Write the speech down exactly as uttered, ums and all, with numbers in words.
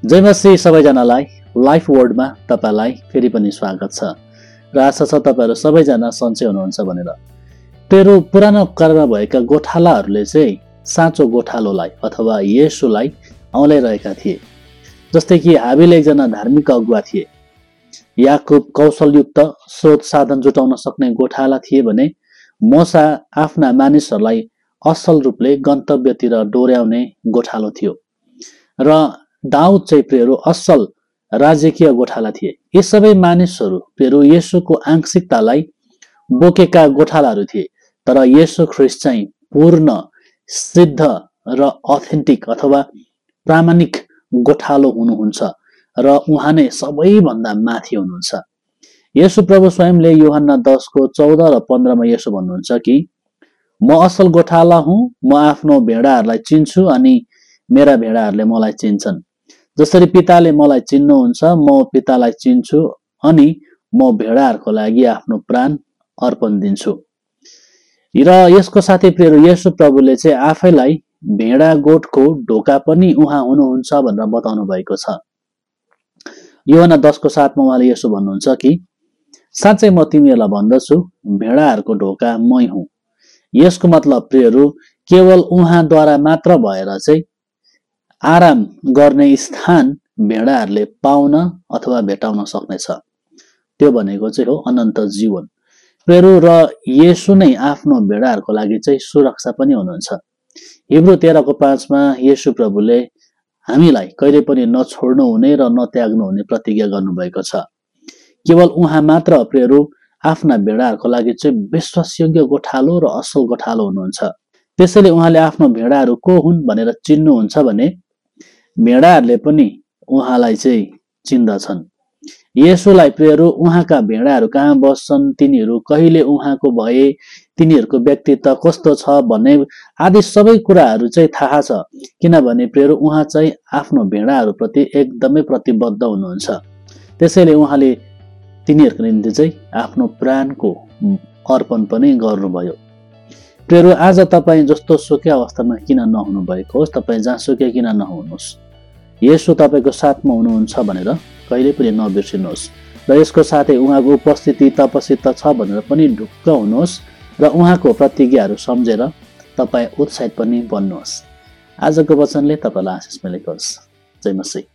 जय मसीह सबैजनालाई लाइफ वर्ल्डमा तपाईलाई फेरि पनि स्वागत छ र आशा छ तपाईहरु सबैजना सन्चै हुनुहुन्छ भनेर। तेरो पुरानो कालमा भएका गोठालाहरूले चाहिँ साँचो गोठालोलाई अथवा येशूलाई औँल्याइरहेका थिए। जस्तै कि हाबिल एकजना धार्मिक अगुवा थिए, याकुब कौशलयुक्त स्रोत साधन जुटाउन सक्ने गोठाला थिए भने मोसा आफ्ना मानिसहरूलाई असल रूपले गन्तव्यतिर डोर्याउने गोठालो थियो र दाउद चाहिँ प्रियहरू असल राजकीय गोठाला थिए। यी सबै मानिसहरू प्रियहरू येशूको आंशिकतालाई बोकेका गोठालाहरू थिए, तर येशू ख्रीष्ट चाहिँ पूर्ण सिद्ध र अथेन्टिक अथवा प्रामाणिक गोठालो हुनुहुन्छ र उहाँ नै सबैभन्दा माथि हुनुहुन्छ। येशू प्रभु स्वयंले यूहन्ना दस को चौध र पन्ध्र मा येशू भन्नुहुन्छ कि म असल गोठाला हुँ, म आफ्नो भेडाहरूलाई चिन्छु अनि मेरा भेडाहरूले मलाई चिन्छन्। जसरी पिताले मलाई चिन्नुहुन्छ म पितालाई चिन्छु अनि म भेडाहरूको लागि आफ्नो प्राण अर्पण दिन्छु। र यसको साथै प्रियहरू येशू प्रभुले चाहिँ आफैलाई भेडा गोठको ढोका पनि उहाँ हुनुहुन्छ भनेर बताउनु भएको छ। यूहन्ना दस को सात मा उहाँले येशू भन्नुहुन्छ कि साँच्चै म तिमीहरूलाई भन्दछु भेडाहरूको ढोका मै हुँ। यसको मतलब प्रियहरू केवल उहाँद्वारा मात्र भएर चाहिँ आराम गर्ने स्थान भेडाहरूले पाउन अथवा भेटाउन सक्नेछ, त्यो भनेको चाहिँ हो अनन्त जीवन। प्रियहरू र येशू नै आफ्नो भेडाहरूको लागि चाहिँ सुरक्षा पनि हुनुहुन्छ। हिब्रू तेह्र को पाँच मा येशू प्रभुले हामीलाई कहिले पनि नछोड्नु हुने र नत्याग्नु हुने प्रतिज्ञा गर्नुभएको छ। केवल उहाँ मात्र प्रियहरू आफ्ना भेडाहरूको लागि चाहिँ विश्वासयोग्य गोठालो र असल गोठालो हुनुहुन्छ। त्यसैले उहाँले आफ्नो भेडाहरू को हुन् भनेर चिन्नुहुन्छ भने भेडाहरूले पनि उहाँलाई चाहिँ चिन्दछन्। येशूलाई प्रियहरू उहाँका भेडाहरू कहाँ बस्छन्, तिनीहरू कहिले उहाँको भए, तिनीहरूको व्यक्तित्व कस्तो छ भन्ने आदि सबै कुराहरू चाहिँ थाहा छ, किनभने प्रियहरू उहाँ चाहिँ आफ्नो भेडाहरू प्रति एकदमै प्रतिबद्ध हुनुहुन्छ। त्यसैले उहाँले तिनीहरूको निम्ति चाहिँ आफ्नो प्राणको अर्पण पनि गर्नुभयो। प्रियहरू आज तपाईँ जस्तो सुकै अवस्थामा किन नहुनु भएको होस्, तपाईँ जहाँ सुकै किन नहुनुहोस्, येशू तपाईको साथमा हुनुहुन्छ भनेर कहिले पनि नबिर्सिनुहोस् र यसको साथै उहाँको उपस्थिति तपसित छ भनेर पनि ढुक्क हुनुहोस् र उहाँको प्रतिज्ञाहरू सम्झेर तपाईँ उत्साहित पनि बन्नुहोस्। आजको वचनले तपाईलाई आशिष मिलेको होस्। जय मसीह।